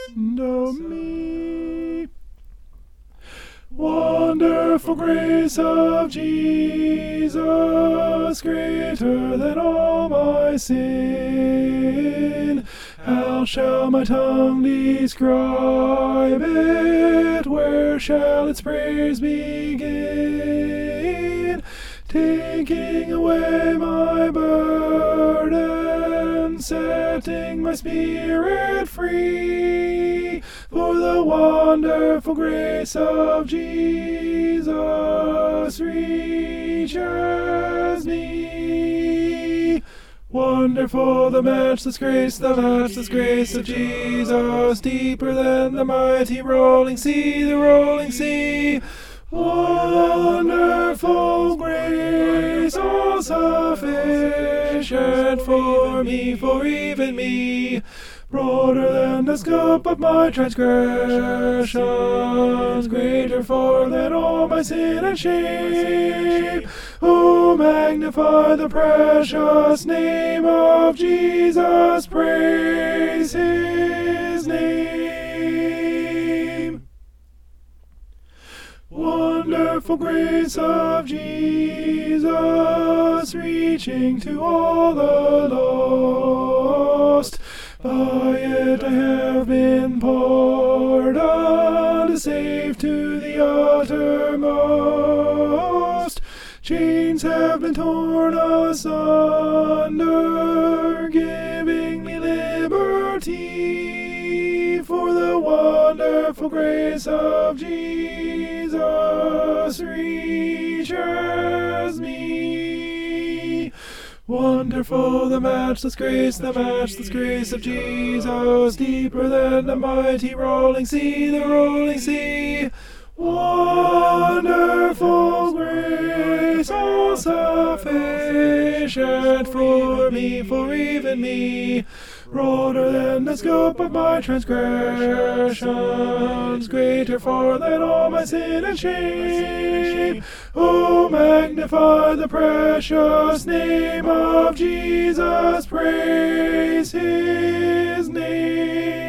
of me. Wonderful grace of Jesus, greater than all my sin. How shall my tongue describe it? Where shall its praise begin? Taking away my burden, setting my spirit free. For the wonderful grace of Jesus reaches me. Wonderful the matchless grace of Jesus, deeper than the mighty rolling sea, the rolling sea. Wonderful grace, all sufficient for me, for even me. Broader than the scope of my transgressions, greater far than all my sin and shame. Oh, magnify the precious name of Jesus, praise his name. Wonderful grace of Jesus, reaching to all the lost. By it I have been pardoned, saved to the uttermost. Chains have been torn asunder, giving me liberty. For the wonderful grace of Jesus reaches me. Wonderful the matchless grace of Jesus, deeper than the mighty rolling sea, the rolling sea. Wonderful grace, all sufficient for me, for even me. Broader than the scope of my transgressions, greater far than all my sin and shame. Oh, magnify the precious name of Jesus, praise his name.